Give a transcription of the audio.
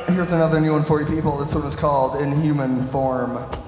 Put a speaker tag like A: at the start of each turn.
A: Here's another new one for you people. This one is called In Human Form.